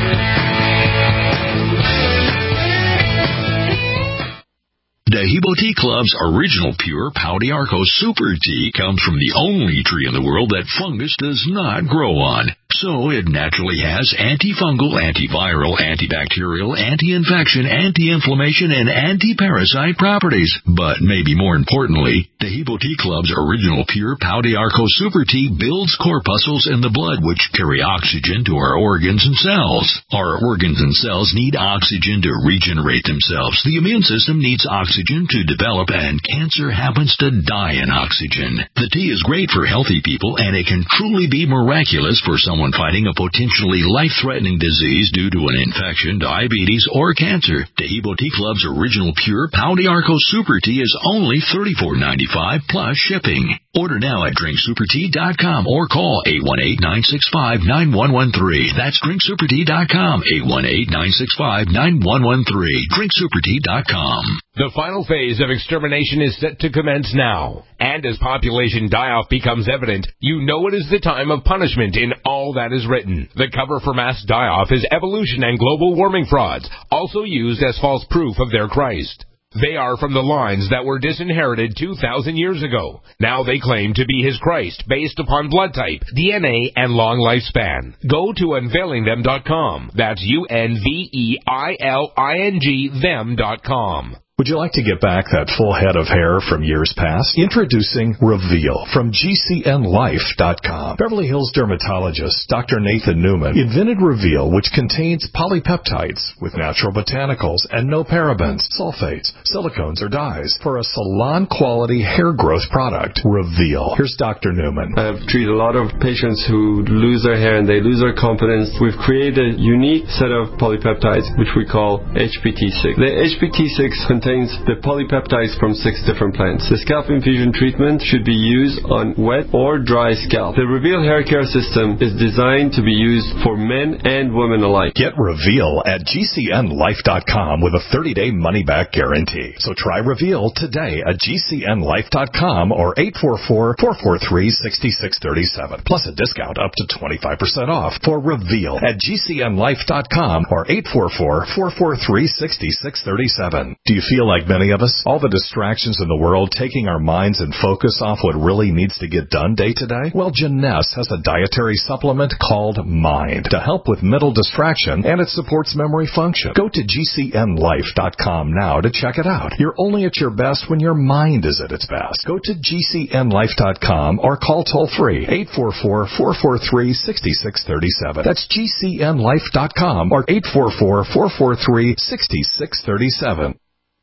Dahibo Tea Club's original pure Pau d'Arco Super Tea comes from the only tree in the world that fungus does not grow on. So it naturally has antifungal, antiviral, antibacterial, anti-infection, anti-inflammation, and anti-parasite properties. But maybe more importantly, Dahibo Tea Club's original pure Pau d'Arco Super Tea builds corpuscles in the blood which carry oxygen to our organs and cells. Our organs and cells need oxygen to regenerate themselves. The immune system needs oxygen to develop, and cancer happens to die in oxygen. The tea is great for healthy people, and it can truly be miraculous for someone fighting a potentially life-threatening disease due to an infection, diabetes, or cancer. Dahibo Tea Club's original pure Pau d'Arco Super Tea is only thirty-four ninety-five plus shipping. Order now at drink super tea dot com or call eight one eight, nine six five, nine one one three. That's drink super tea dot com, eight one eight, nine six five, nine one one three. drink super tea dot com. The final phase of extermination is set to commence now. And as population die-off becomes evident, you know it is the time of punishment in all that is written. The cover for mass die-off is evolution and global warming frauds, also used as false proof of their Christ. They are from the lines that were disinherited two thousand years ago. Now they claim to be his Christ based upon blood type, D N A, and long lifespan. Go to unveiling them dot com. That's U N V E I L I N G them dot com. Would you like to get back that full head of hair from years past? Introducing Reveal from G C N life dot com. Beverly Hills dermatologist Doctor Nathan Newman invented Reveal, which contains polypeptides with natural botanicals and no parabens, sulfates, silicones, or dyes for a salon-quality hair growth product. Reveal. Here's Doctor Newman. I've treated a lot of patients who lose their hair and they lose their confidence. We've created a unique set of polypeptides, which we call H P T six. The H P T six contains contains the polypeptides from six different plants. The scalp infusion treatment should be used on wet or dry scalp. The Reveal hair care system is designed to be used for men and women alike. Get Reveal at G C N life dot com with a thirty-day money-back guarantee. So try Reveal today at G C N life dot com or eight four four, four four three, six six three seven. Plus a discount up to twenty-five percent off for Reveal at G C N life dot com or eight four four, four four three, six six three seven. Do you feel like many of us? All the distractions in the world taking our minds and focus off what really needs to get done day to day? Well, Jeunesse has a dietary supplement called Mind to help with mental distraction, and it supports memory function. Go to G C N life dot com now to check it out. You're only at your best when your mind is at its best. Go to G C N life dot com or call toll-free eight four four, four four three, six six three seven. That's G C N life dot com or eight four four, four four three, six six three seven.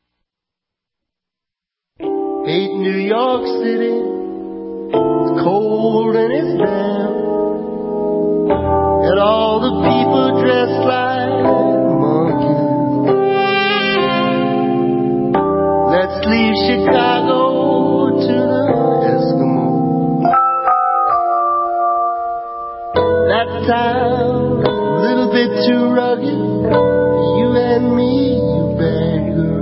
Hate New York City, it's cold and it's damp, and all the people dressed like monkeys. Let's leave Chicago to the Eskimos. That town, a little bit too rugged, you and me, you bad girl.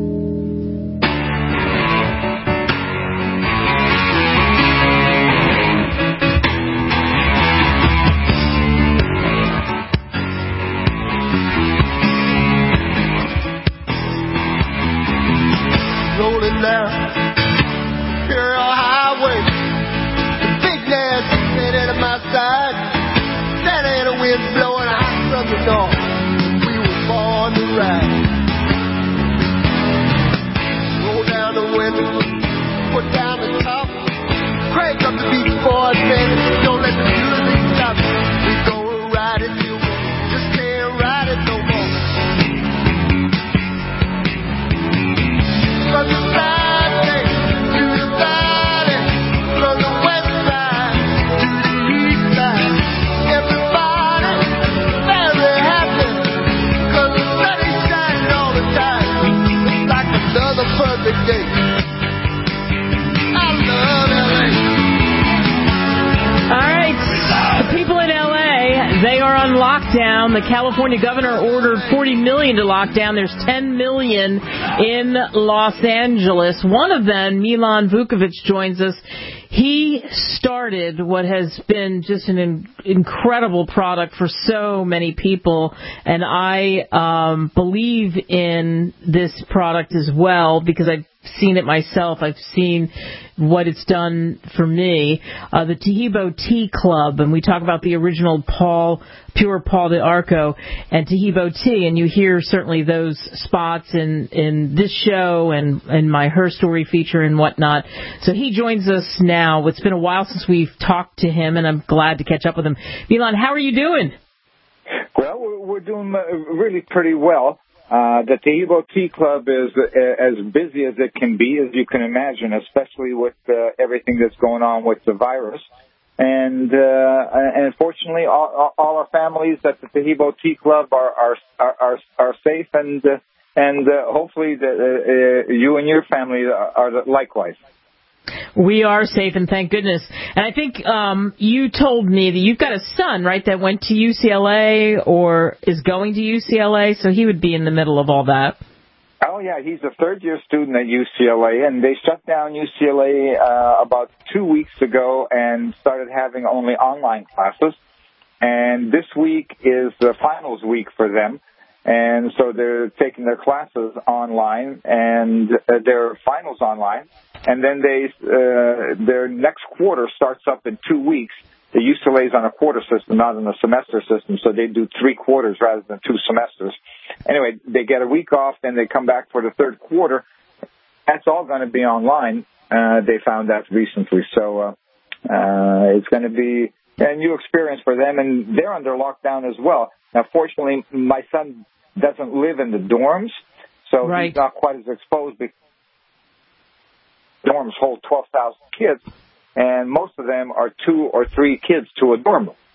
Rolling down Imperial Highway, the big dad's sitting at my side. That ain't a wind blowing hot from the north. We were born to ride. Roll down the window, put down the top, crank up the Beach Boys, baby. Don't let the music stop. We gonna ride it till we just can't ride it no more. From the side to the valley, from the west side to the east side, everybody very happy, 'cause the sun is shining all the time. It's like another perfect day. I love L A. They are on lockdown. The California governor ordered forty million dollars to lock down. There's ten million dollars in Los Angeles. One of them, Milan Vukovic, joins us. He started what has been just an in- incredible product for so many people, and I um, believe in this product as well because I've seen it myself. I've seen what it's done for me. Uh, the Taheebo Tea Club, and we talk about the original Paul, pure Paul DeArco and Taheebo Tea, and you hear certainly those spots in, in this show and, and my Her Story feature and whatnot. So he joins us now. It's been a while since we've talked to him, and I'm glad to catch up with him. Milan, how are you doing? Well, we're, we're doing really pretty well. Uh, the Taheebo Tea Club is uh, as busy as it can be, as you can imagine, especially with uh, everything that's going on with the virus. And, uh, and unfortunately, all, all our families at the Taheebo Tea Club are are are, are safe, and uh, and uh, hopefully the, uh, you and your family are, are likewise. We are safe, and thank goodness. And I think um, you told me that you've got a son, right, that went to U C L A or is going to U C L A, so he would be in the middle of all that. Oh, yeah, he's a third-year student at U C L A, and they shut down U C L A uh, about two weeks ago and started having only online classes. And this week is the finals week for them. And so they're taking their classes online and uh, their finals online. And then they uh, their next quarter starts up in two weeks. The U C L A is on a quarter system, not on a semester system, so they do three quarters rather than two semesters. Anyway, they get a week off, then they come back for the third quarter. That's all going to be online. Uh, they found that recently. So uh, uh, it's going to be a new experience for them, and they're under lockdown as well. Now, fortunately, my son doesn't live in the dorms, so right. he's not quite as exposed because dorms hold twelve thousand kids, and most of them are two or three kids to a dorm room.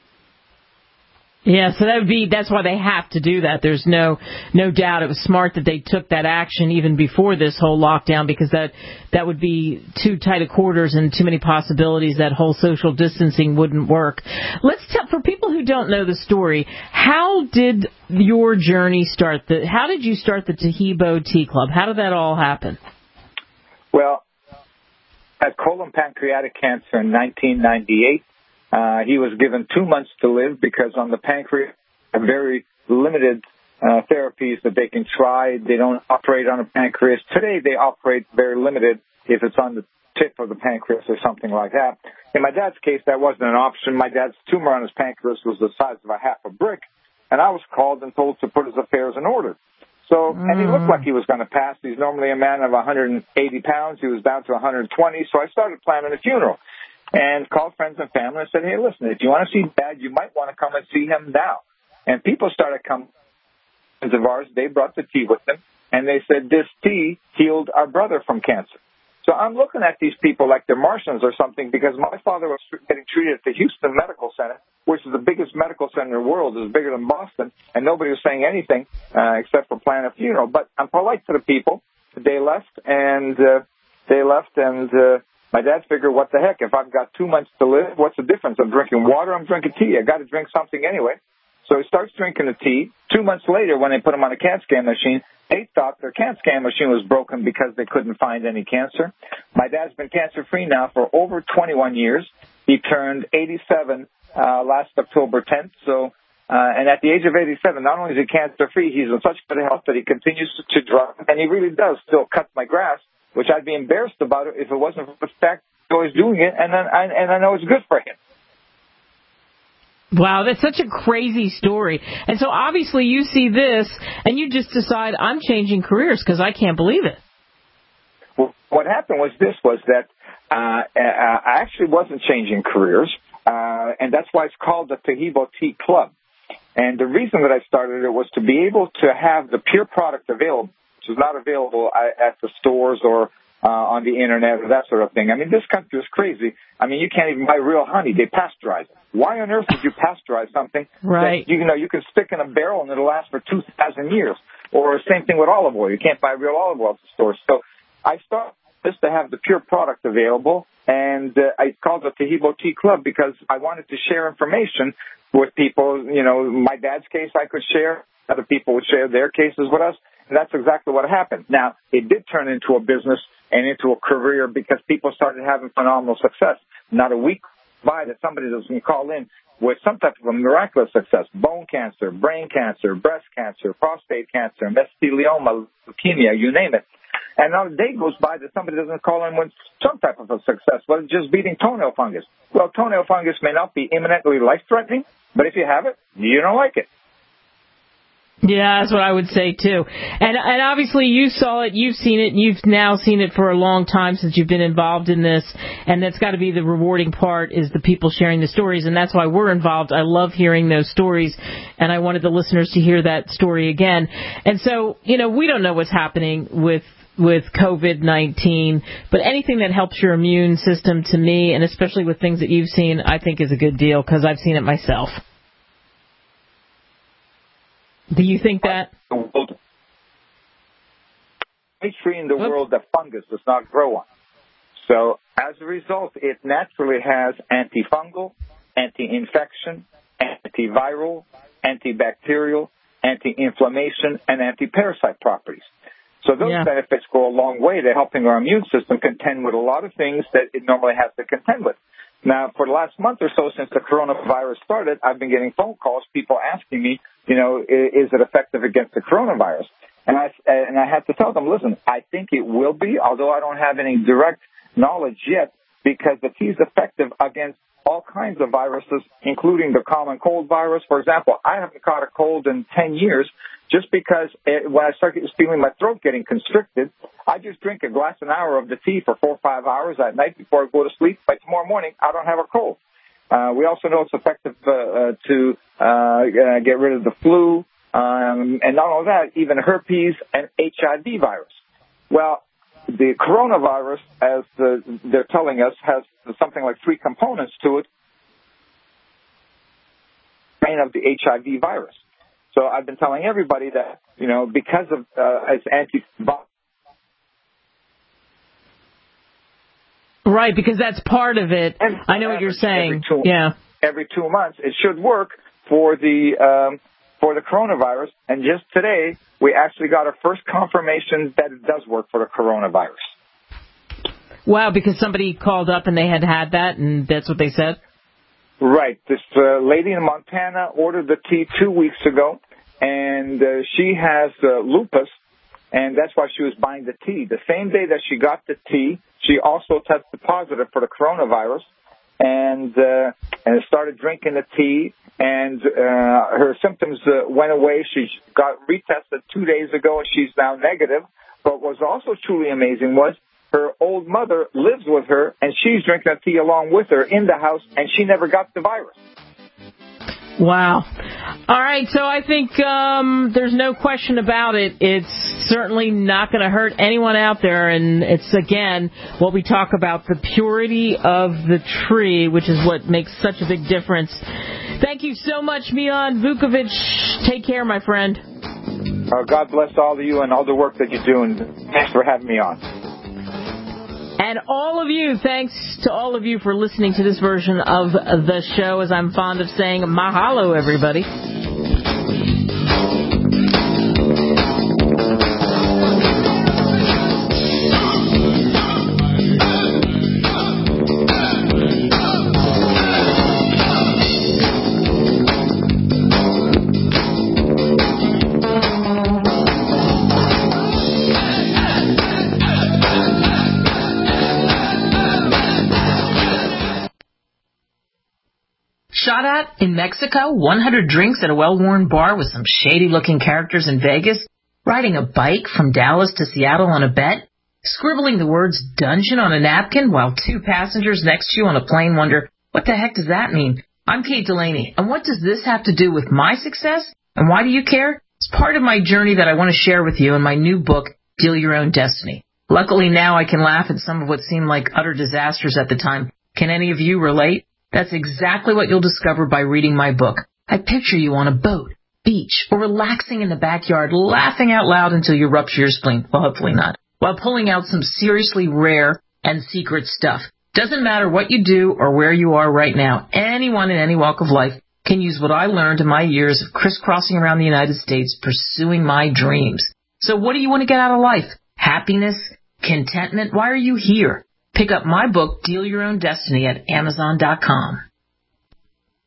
Yeah, so that would be, that's why they have to do that. There's no no doubt it was smart that they took that action even before this whole lockdown, because that that would be too tight of quarters and too many possibilities. That whole social distancing wouldn't work. Let's tell, for people who don't know the story, how did your journey start? The, how did you start the Taheebo Tea Club? How did that all happen? Well, I had colon pancreatic cancer in nineteen ninety-eight. Uh, he was given two months to live because on the pancreas, there are very limited uh, therapies that they can try. They don't operate on a pancreas. Today, they operate very limited if it's on the tip of the pancreas or something like that. In my dad's case, that wasn't an option. My dad's tumor on his pancreas was the size of a half a brick, and I was called and told to put his affairs in order. So, and he looked like he was going to pass. He's normally a man of one hundred eighty pounds. He was down to one hundred twenty, so I started planning a funeral. And called friends and family and said, hey, listen, if you want to see Dad, you might want to come and see him now. And people started coming. Friends of ours, they brought the tea with them, and they said, this tea healed our brother from cancer. So I'm looking at these people like they're Martians or something, because my father was getting treated at the Houston Medical Center, which is the biggest medical center in the world. It's bigger than Boston, and nobody was saying anything uh, except for planning a funeral. But I'm polite to the people. They left, and uh, they left, and... Uh, My dad figured, what the heck, if I've got two months to live, what's the difference? I'm drinking water, I'm drinking tea. I got to drink something anyway. So he starts drinking the tea. Two months later, when they put him on a CAT scan machine, they thought their CAT scan machine was broken because they couldn't find any cancer. My dad's been cancer-free now for over twenty-one years. He turned eighty-seven uh, last October tenth. So, uh, and at the age of eighty-seven, not only is he cancer-free, he's in such good health that he continues to drive, and he really does still cut my grass, which I'd be embarrassed about it if it wasn't for the fact that he's doing it, and then I, and I know it's good for him. Wow, that's such a crazy story. And so obviously you see this, and you just decide, I'm changing careers because I can't believe it. Well, what happened was this, was that uh, I actually wasn't changing careers, uh, and that's why it's called the Taheebo Tea Club. And the reason that I started it was to be able to have the pure product available, which is not available at the stores or uh, on the internet or that sort of thing. I mean, this country is crazy. I mean, you can't even buy real honey. They pasteurize it. Why on earth would you pasteurize something right. that, you know, you can stick in a barrel and it'll last for two thousand years? Or same thing with olive oil. You can't buy real olive oil at the store. So I started this to have the pure product available, And uh, I called the Tahibo Tea Club because I wanted to share information with people. You know, my dad's case I could share. Other people would share their cases with us. And that's exactly what happened. Now, it did turn into a business and into a career because people started having phenomenal success. Not a week by that somebody doesn't call in with some type of a miraculous success. Bone cancer, brain cancer, breast cancer, prostate cancer, mesothelioma, leukemia, you name it. And not a day goes by that somebody doesn't call in with some type of a success, whether it's just beating toenail fungus. Well, toenail fungus may not be imminently life-threatening, but if you have it, you don't like it. Yeah, that's what I would say, too. And and obviously you saw it, you've seen it, and you've now seen it for a long time since you've been involved in this, and that's got to be the rewarding part is the people sharing the stories, and that's why we're involved. I love hearing those stories, and I wanted the listeners to hear that story again. And so, you know, we don't know what's happening with with COVID nineteen, but anything that helps your immune system, to me, and especially with things that you've seen, I think is a good deal because I've seen it myself. Do you think that? Any tree in the Oops. world that fungus does not grow on. So as a result, it naturally has antifungal, anti-infection, antiviral, antibacterial, anti-inflammation, and anti-parasite properties. So those yeah. benefits go a long way to helping our immune system contend with a lot of things that it normally has to contend with. Now, for the last month or so since the coronavirus started, I've been getting phone calls, people asking me, you know, is it effective against the coronavirus? And I, and I had to tell them, listen, I think it will be, although I don't have any direct knowledge yet, because the tea is effective against all kinds of viruses, including the common cold virus. For example, I haven't caught a cold in ten years just because it, when I started feeling my throat getting constricted, I just drink a glass an hour of the tea for four or five hours at night before I go to sleep. By tomorrow morning, I don't have a cold. Uh, we also know it's effective uh, uh, to uh, uh, get rid of the flu, um, and not only that, even herpes and H I V virus. Well, the coronavirus, as the, they're telling us, has something like three components to it, of the H I V virus. So I've been telling everybody that, you know, because of uh, its anti. Right, because that's part of it. And I know what you're saying. Every two, yeah. Every two months, it should work for the um, for the coronavirus. And just today, we actually got our first confirmation that it does work for the coronavirus. Wow, because somebody called up and they had had that, and that's what they said? Right. This uh, lady in Montana ordered the tea two weeks ago, and uh, she has uh, lupus, and that's why she was buying the tea. The same day that she got the tea, she also tested positive for the coronavirus, and uh, and started drinking the tea, and uh, her symptoms uh, went away. She got retested two days ago, and she's now negative. But what's also truly amazing was her old mother lives with her, and she's drinking the tea along with her in the house, and she never got the virus. Wow. All right, so I think um, there's no question about it. It's certainly not going to hurt anyone out there, and it's, again, what we talk about, the purity of the tree, which is what makes such a big difference. Thank you so much, Milan Vukovic. Take care, my friend. Uh, God bless all of you and all the work that you do, and thanks for having me on. And all of you, thanks to all of you for listening to this version of the show. As I'm fond of saying, mahalo, everybody. Shot at in Mexico, one hundred drinks at a well-worn bar with some shady-looking characters in Vegas, riding a bike from Dallas to Seattle on a bet, scribbling the words dungeon on a napkin while two passengers next to you on a plane wonder, what the heck does that mean? I'm Kate Delaney, and what does this have to do with my success? And why do you care? It's part of my journey that I want to share with you in my new book, Deal Your Own Destiny. Luckily now I can laugh at some of what seemed like utter disasters at the time. Can any of you relate? That's exactly what you'll discover by reading my book. I picture you on a boat, beach, or relaxing in the backyard, laughing out loud until you rupture your spleen. Well, hopefully not. While pulling out some seriously rare and secret stuff. Doesn't matter what you do or where you are right now, anyone in any walk of life can use what I learned in my years of crisscrossing around the United States pursuing my dreams. So what do you want to get out of life? Happiness? Contentment? Why are you here? Pick up my book, Deal Your Own Destiny, at Amazon dot com.